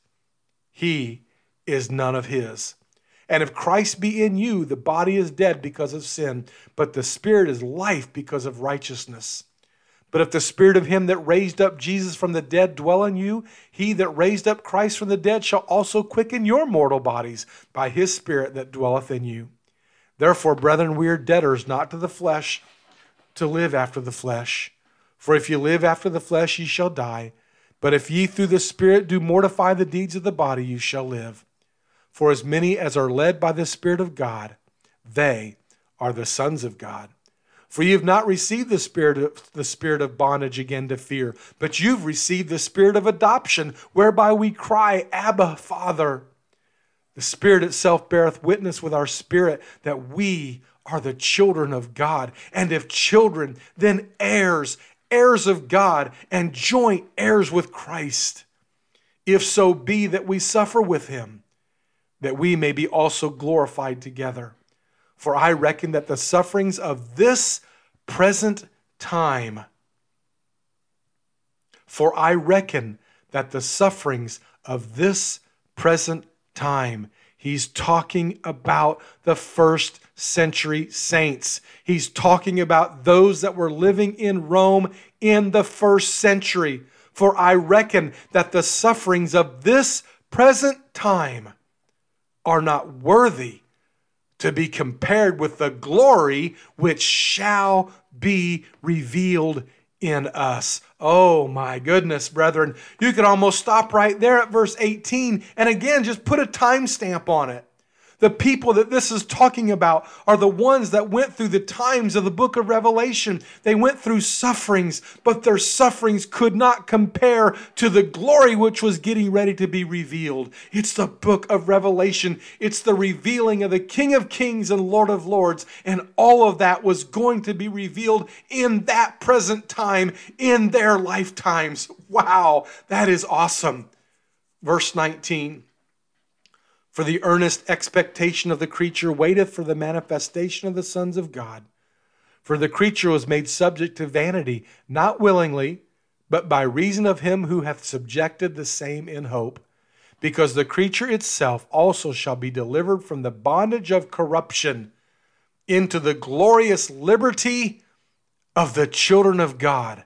[SPEAKER 3] he is none of his. And if Christ be in you, the body is dead because of sin, but the Spirit is life because of righteousness. But if the Spirit of him that raised up Jesus from the dead dwell in you, he that raised up Christ from the dead shall also quicken your mortal bodies by his Spirit that dwelleth in you. Therefore, brethren, we are debtors not to the flesh, to live after the flesh. For if ye live after the flesh, ye shall die. But if ye through the Spirit do mortify the deeds of the body, you shall live. For as many as are led by the Spirit of God, they are the sons of God. For ye have not received the spirit of, the spirit of bondage again to fear, but you've received the Spirit of adoption, whereby we cry, Abba, Father. The Spirit itself beareth witness with our spirit that we are the children of God. And if children, then heirs, heirs of God, and joint heirs with Christ. If so be that we suffer with him, that we may be also glorified together. For I reckon that the sufferings of this present time, for I reckon that the sufferings of this present time, he's talking about the first century saints. He's talking about those that were living in Rome in the first century. For I reckon that the sufferings of this present time are not worthy to be compared with the glory which shall be revealed in us. Oh my goodness, brethren. You could almost stop right there at verse eighteen and again just put a timestamp on it. The people that this is talking about are the ones that went through the times of the book of Revelation. They went through sufferings, but their sufferings could not compare to the glory which was getting ready to be revealed. It's the book of Revelation. It's the revealing of the King of Kings and Lord of Lords, and all of that was going to be revealed in that present time, in their lifetimes. Wow, that is awesome. Verse nineteen. For the earnest expectation of the creature waiteth for the manifestation of the sons of God. For the creature was made subject to vanity, not willingly, but by reason of him who hath subjected the same in hope. Because the creature itself also shall be delivered from the bondage of corruption into the glorious liberty of the children of God.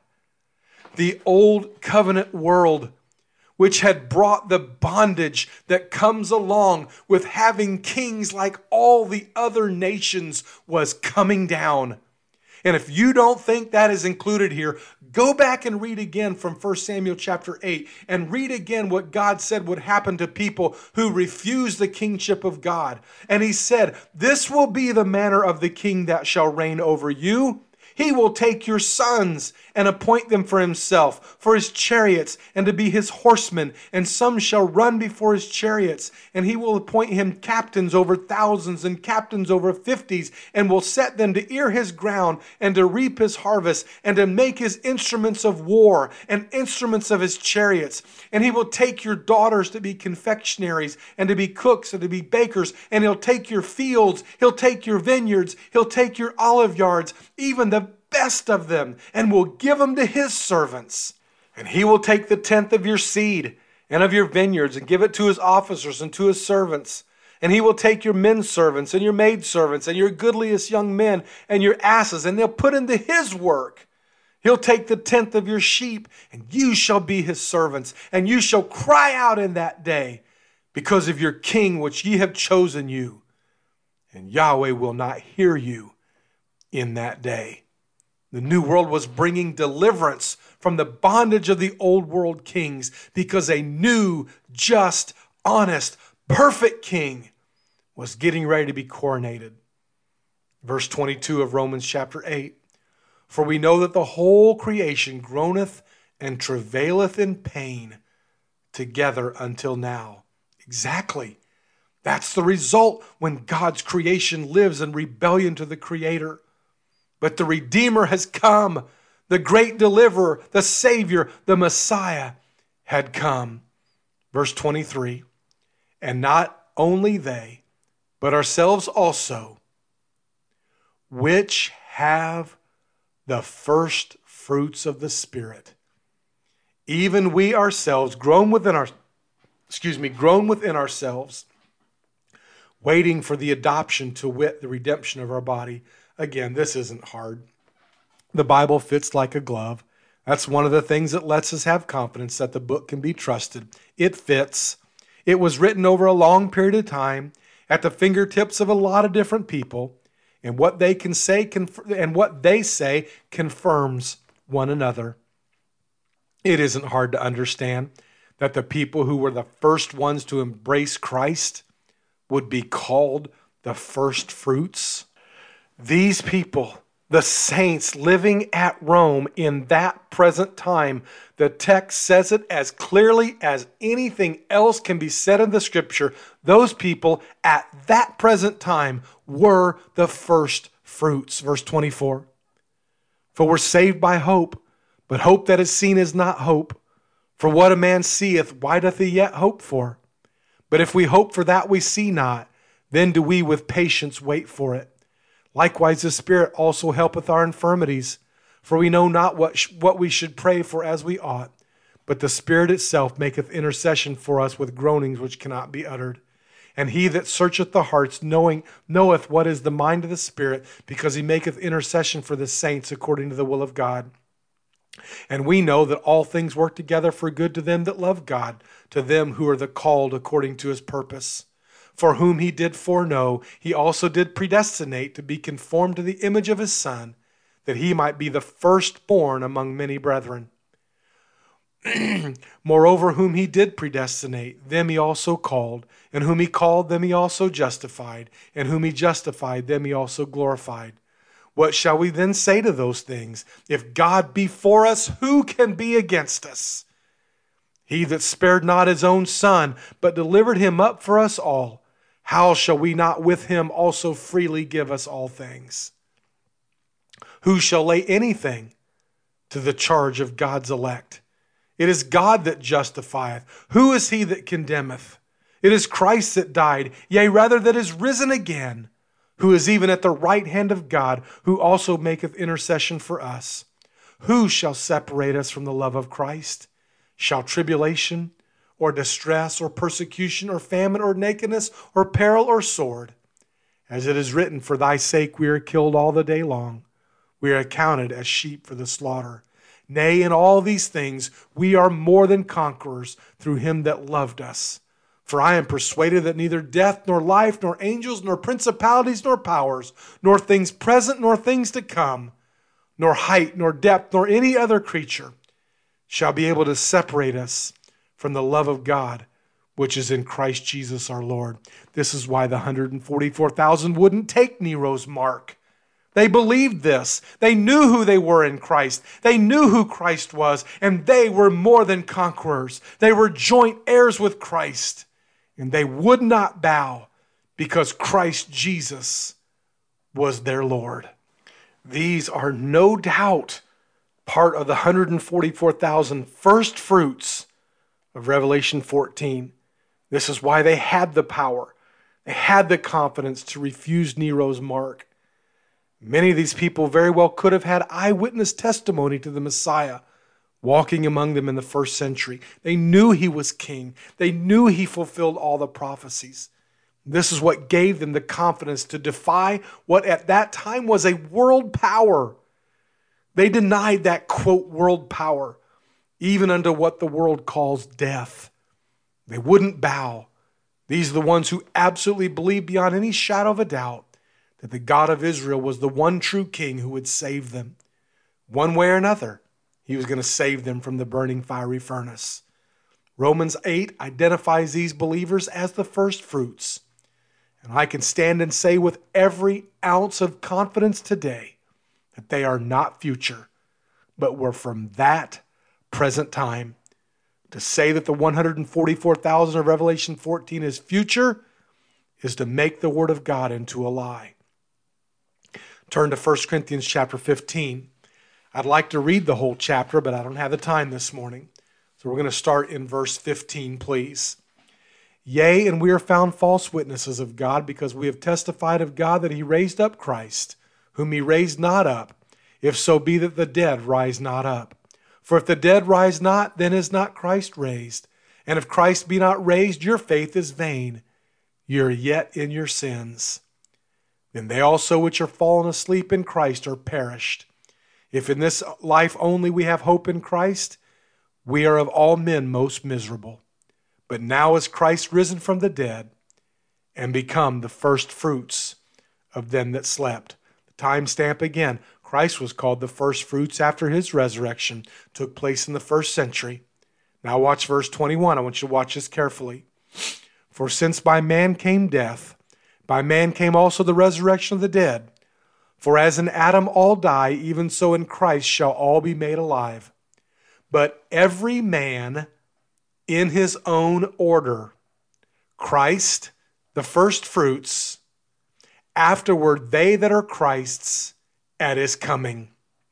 [SPEAKER 3] The old covenant world, which had brought the bondage that comes along with having kings like all the other nations, was coming down. And if you don't think that is included here, go back and read again from First Samuel chapter eight and read again what God said would happen to people who refuse the kingship of God. And he said, this will be the manner of the king that shall reign over you. He will take your sons and appoint them for himself, for his chariots, and to be his horsemen. And some shall run before his chariots. And he will appoint him captains over thousands and captains over fifties, and will set them to ear his ground and to reap his harvest, and to make his instruments of war and instruments of his chariots. And he will take your daughters to be confectionaries and to be cooks and to be bakers. And he'll take your fields, he'll take your vineyards, he'll take your olive yards, even the best of them, and will give them to his servants. And he will take the tenth of your seed and of your vineyards and give it to his officers and to his servants. And he will take your men servants and your maid servants and your goodliest young men and your asses, and they'll put into his work. He'll take the tenth of your sheep, and you shall be his servants, and you shall cry out in that day because of your king which ye have chosen you. And Yahweh will not hear you in that day. The new world was bringing deliverance from the bondage of the old world kings, because a new, just, honest, perfect king was getting ready to be coronated. Verse twenty-two of Romans chapter eight. For we know that the whole creation groaneth and travaileth in pain together until now. Exactly. That's the result when God's creation lives in rebellion to the Creator. But the Redeemer has come. The great deliverer, the Savior, the Messiah had come. Verse twenty-three. And not only they, but ourselves also, which have the first fruits of the Spirit. Even we ourselves, grown within our, excuse me, grown within ourselves, waiting for the adoption, to wit, the redemption of our body. Again, this isn't hard. The Bible fits like a glove. That's one of the things that lets us have confidence that the book can be trusted. It fits. It was written over a long period of time at the fingertips of a lot of different people, and what they can say and what they say confirms one another. It isn't hard to understand that the people who were the first ones to embrace Christ would be called the first fruits. These people, the saints living at Rome in that present time, the text says it as clearly as anything else can be said in the scripture. Those people at that present time were the first fruits. Verse twenty-four. For we're saved by hope, but hope that is seen is not hope. For what a man seeth, why doth he yet hope for? But if we hope for that we see not, then do we with patience wait for it. Likewise, the Spirit also helpeth our infirmities, for we know not what, sh- what we should pray for as we ought, but the Spirit itself maketh intercession for us with groanings which cannot be uttered. And he that searcheth the hearts knowing knoweth what is the mind of the Spirit, because he maketh intercession for the saints according to the will of God. And we know that all things work together for good to them that love God, to them who are the called according to his purpose. For whom he did foreknow, he also did predestinate to be conformed to the image of his Son, that he might be the firstborn among many brethren. Moreover, whom he did predestinate, them he also called. And whom he called, them he also justified. And whom he justified, them he also glorified. What shall we then say to those things? If God be for us, who can be against us? He that spared not his own Son, but delivered him up for us all, how shall we not with him also freely give us all things? Who shall lay anything to the charge of God's elect? It is God that justifieth. Who is he that condemneth? It is Christ that died, yea, rather that is risen again, who is even at the right hand of God, who also maketh intercession for us. Who shall separate us from the love of Christ? Shall tribulation, or distress, or persecution, or famine, or nakedness, or peril, or sword? As it is written, for thy sake we are killed all the day long. We are accounted as sheep for the slaughter. Nay, in all these things we are more than conquerors through him that loved us. For I am persuaded that neither death, nor life, nor angels, nor principalities, nor powers, nor things present, nor things to come, nor height, nor depth, nor any other creature shall be able to separate us from the love of God, which is in Christ Jesus our Lord. This is why the one hundred forty-four thousand wouldn't take Nero's mark. They believed this. They knew who they were in Christ. They knew who Christ was, and they were more than conquerors. They were joint heirs with Christ, and they would not bow because Christ Jesus was their Lord. These are no doubt part of the one hundred forty-four thousand first fruits of Revelation fourteen. This is why they had the power. They had the confidence to refuse Nero's mark. Many of these people very well could have had eyewitness testimony to the Messiah walking among them in the first century. They knew he was king. They knew he fulfilled all the prophecies. This is what gave them the confidence to defy what at that time was a world power. They denied that, quote, world power, even unto what the world calls death. They wouldn't bow. These are the ones who absolutely believed beyond any shadow of a doubt that the God of Israel was the one true king who would save them. One way or another, he was going to save them from the burning fiery furnace. Romans eight identifies these believers as the first fruits. And I can stand and say with every ounce of confidence today that they are not future, but were from that present time. To say that the one hundred forty-four thousand of Revelation fourteen is future is to make the word of God into a lie. Turn to First Corinthians chapter fifteen. I'd like to read the whole chapter, but I don't have the time this morning. So we're going to start in verse fifteen, please. Yea, and we are found false witnesses of God, because we have testified of God that he raised up Christ, whom he raised not up, if so be that the dead rise not up. For if the dead rise not, then is not Christ raised. And if Christ be not raised, your faith is vain. Ye are yet in your sins. Then they also which are fallen asleep in Christ are perished. If in this life only we have hope in Christ, we are of all men most miserable. But now is Christ risen from the dead, and become the first fruits of them that slept. The time stamp again. Christ was called the first fruits after his resurrection. Took place in the first century. Now watch verse twenty-one. I want you to watch this carefully. For since by man came death, by man came also the resurrection of the dead. For as in Adam all die, even so in Christ shall all be made alive. But every man in his own order. Christ, the first fruits. Afterward, they that are Christ's at his coming.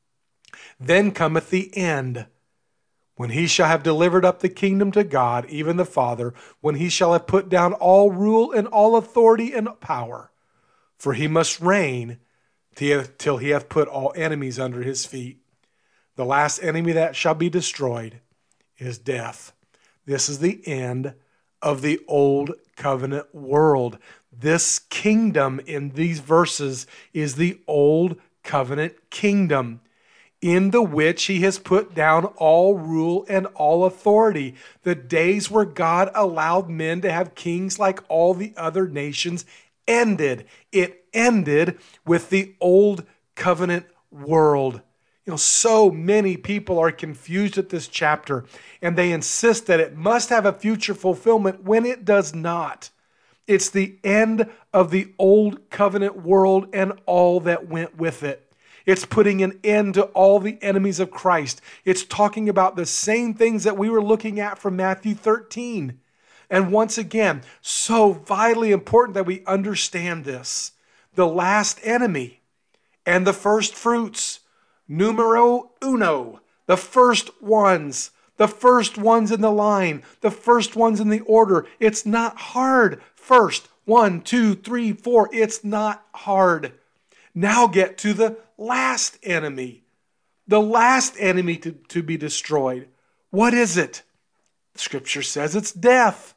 [SPEAKER 3] Then cometh the end, when he shall have delivered up the kingdom to God, even the Father, when he shall have put down all rule and all authority and power. For he must reign till he hath put all enemies under his feet. The last enemy that shall be destroyed is death. This is the end of the old covenant world. This kingdom in these verses is the old covenant kingdom, in the which he has put down all rule and all authority. The days where God allowed men to have kings like all the other nations ended. It ended with the old covenant world. You know, so many people are confused at this chapter, and they insist that it must have a future fulfillment when it does not. It's the end of the old covenant world and all that went with it. It's putting an end to all the enemies of Christ. It's talking about the same things that we were looking at from Matthew thirteen. And once again, so vitally important that we understand this. The last enemy and the first fruits, numero uno, the first ones, the first ones in the line, the first ones in the order. It's not hard. First, one, two, three, four. It's not hard. Now get to the last enemy, the last enemy to, to be destroyed. What is it? Scripture says it's death.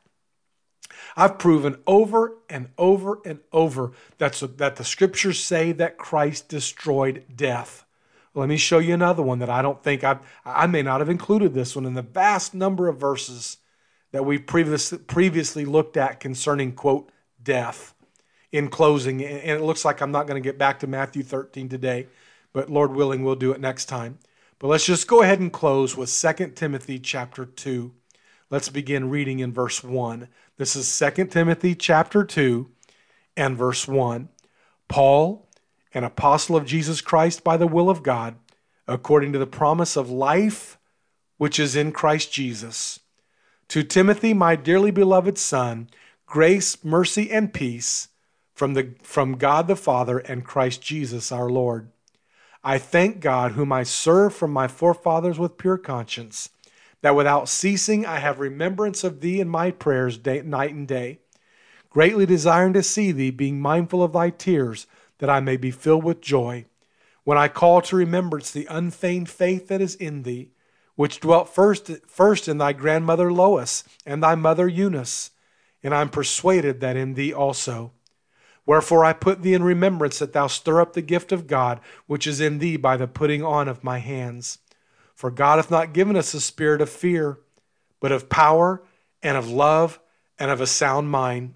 [SPEAKER 3] I've proven over and over and over that's, that the Scriptures say that Christ destroyed death. Let me show you another one that I don't think I've, I may not have included this one in the vast number of verses that we've previously, previously looked at concerning, quote, death. In closing, and it looks like I'm not going to get back to Matthew thirteen today, but Lord willing, we'll do it next time. But let's just go ahead and close with Second Timothy chapter two. Let's begin reading in verse one. This is Second Timothy chapter two and verse one. Paul, an apostle of Jesus Christ by the will of God, according to the promise of life which is in Christ Jesus. To Timothy, my dearly beloved son, grace, mercy, and peace from the from God the Father and Christ Jesus our Lord. I thank God, whom I serve from my forefathers with pure conscience, that without ceasing I have remembrance of thee in my prayers day, night and day, greatly desiring to see thee, being mindful of thy tears, that I may be filled with joy, when I call to remembrance the unfeigned faith that is in thee, which dwelt first, first in thy grandmother Lois and thy mother Eunice, and I am persuaded that in thee also. Wherefore I put thee in remembrance that thou stir up the gift of God, which is in thee by the putting on of my hands. For God hath not given us a spirit of fear, but of power and of love and of a sound mind.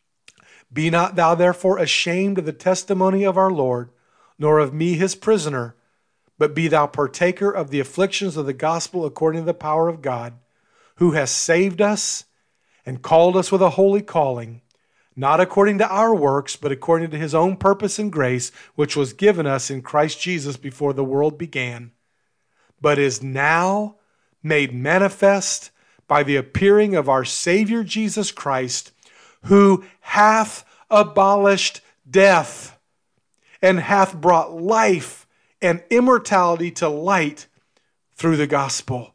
[SPEAKER 3] Be not thou therefore ashamed of the testimony of our Lord, nor of me his prisoner, but be thou partaker of the afflictions of the gospel according to the power of God, who has saved us and called us with a holy calling, not according to our works, but according to his own purpose and grace, which was given us in Christ Jesus before the world began, but is now made manifest by the appearing of our Savior Jesus Christ, who hath abolished death and hath brought life and immortality to light through the gospel.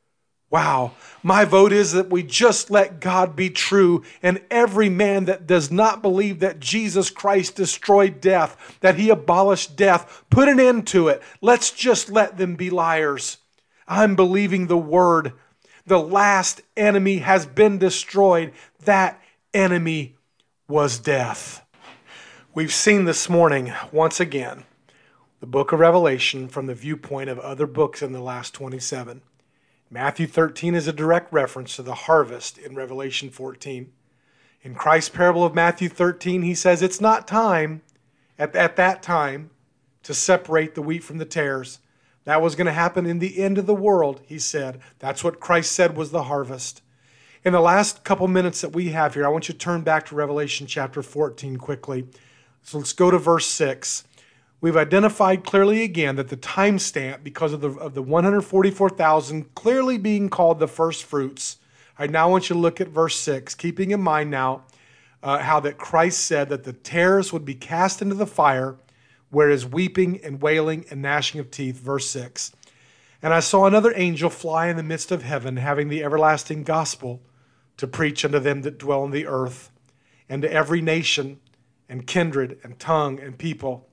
[SPEAKER 3] Wow. My vote is that we just let God be true, and every man that does not believe that Jesus Christ destroyed death, that he abolished death, put an end to it. Let's just let them be liars. I'm believing the word. The last enemy has been destroyed. That enemy was death. We've seen this morning, once again, the book of Revelation from the viewpoint of other books in the last twenty-seven. Matthew thirteen is a direct reference to the harvest in Revelation fourteen. In Christ's parable of Matthew thirteen, he says it's not time, at, at that time, to separate the wheat from the tares. That was going to happen in the end of the world, he said. That's what Christ said was the harvest. In the last couple minutes that we have here, I want you to turn back to Revelation chapter fourteen quickly. So let's go to verse six. We've identified clearly again that the timestamp, because of the, of the one hundred forty-four thousand clearly being called the first fruits. I now want you to look at verse six, keeping in mind now uh, how that Christ said that the tares would be cast into the fire, where is weeping and wailing and gnashing of teeth. Verse six. And I saw another angel fly in the midst of heaven, having the everlasting gospel to preach unto them that dwell on the earth, and to every nation and kindred and tongue and people,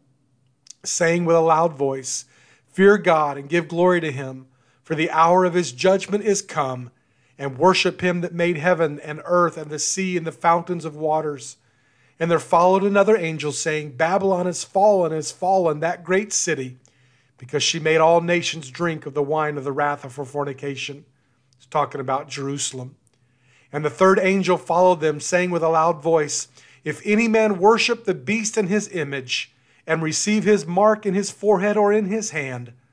[SPEAKER 3] saying with a loud voice, Fear God and give glory to him, for the hour of his judgment is come, and worship him that made heaven and earth and the sea and the fountains of waters. And there followed another angel, saying, Babylon is fallen, is fallen, that great city, because she made all nations drink of the wine of the wrath of her fornication. It's talking about Jerusalem. And the third angel followed them, saying with a loud voice, If any man worship the beast in his image, and receive his mark in his forehead or in his hand,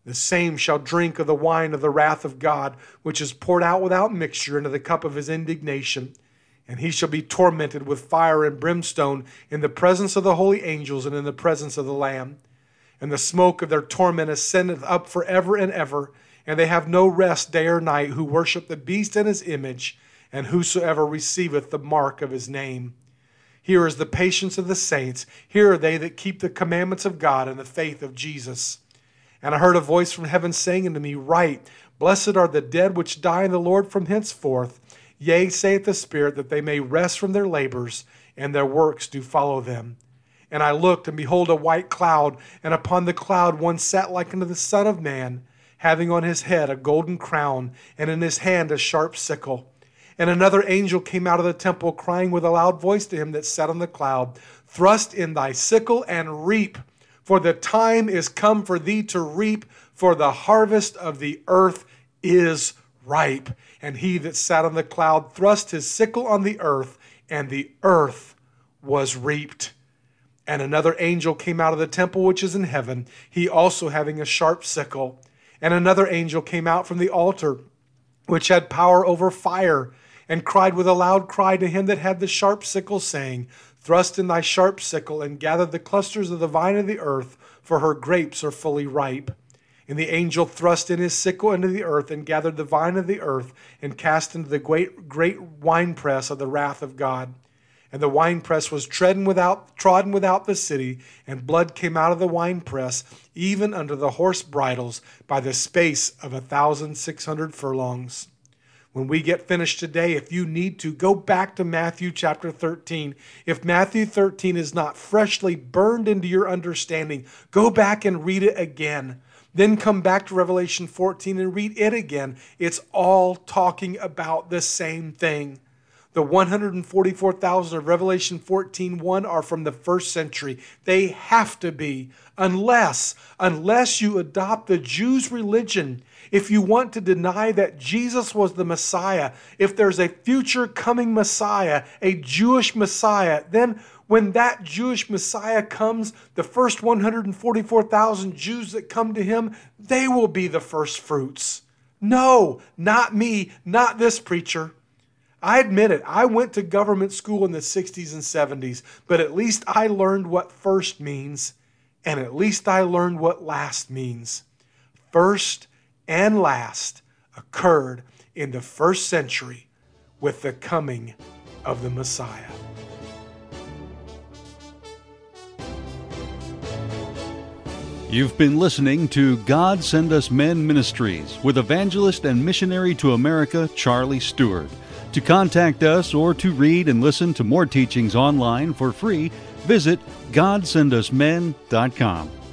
[SPEAKER 3] The same shall drink of the wine of the wrath of God, which is poured out without mixture into the cup of his indignation. And he shall be tormented with fire and brimstone in the presence of the holy angels and in the presence of the Lamb. And the smoke of their torment ascendeth up forever and ever, and they have no rest day or night who worship the beast and his image, and whosoever receiveth the mark of his name. Here is the patience of the saints. Here are they that keep the commandments of God and the faith of Jesus. And I heard a voice from heaven saying unto me, Write, Blessed are the dead which die in the Lord from henceforth. Yea, saith the Spirit, that they may rest from their labors, and their works do follow them. And I looked, and behold, a white cloud, and upon the cloud one sat like unto the Son of Man, having on his head a golden crown, and in his hand a sharp sickle. And another angel came out of the temple, crying with a loud voice to him that sat on the cloud, Thrust in thy sickle and reap, for the time is come for thee to reap, for the harvest of the earth is ripe. And he that sat on the cloud thrust his sickle on the earth, and the earth was reaped. And another angel came out of the temple which is in heaven, he also having a sharp sickle. And another angel came out from the altar, which had power over fire, and cried with a loud cry to him that had the sharp sickle, saying, Thrust in thy sharp sickle, and gather the clusters of the vine of the earth, for her grapes are fully ripe. And the angel thrust in his sickle into the earth, and gathered the vine of the earth, and cast into the great, great winepress of the wrath of God. And the winepress was trodden without, trodden without the city, and blood came out of the winepress, even under the horse bridles, by the space of a thousand six hundred furlongs. When we get finished today, if you need to, go back to Matthew chapter thirteen. If Matthew thirteen is not freshly burned into your understanding, go back and read it again. Then come back to Revelation fourteen and read it again. It's all talking about the same thing. The one hundred forty-four thousand of Revelation fourteen one are from the first century. They have to be, unless, unless you adopt the Jews' religion. If you want to deny that Jesus was the Messiah, if there's a future coming Messiah, a Jewish Messiah, then when that Jewish Messiah comes, the first one hundred forty-four thousand Jews that come to him, they will be the first fruits. No, not me, not this preacher. I admit it, I went to government school in the sixties and seventies, but at least I learned what first means, and at least I learned what last means. First and last occurred in the first century with the coming of the Messiah.
[SPEAKER 2] You've been listening to God Send Us Men Ministries with evangelist and missionary to America, Charlie Stewart. To contact us or to read and listen to more teachings online for free, visit god send us men dot com.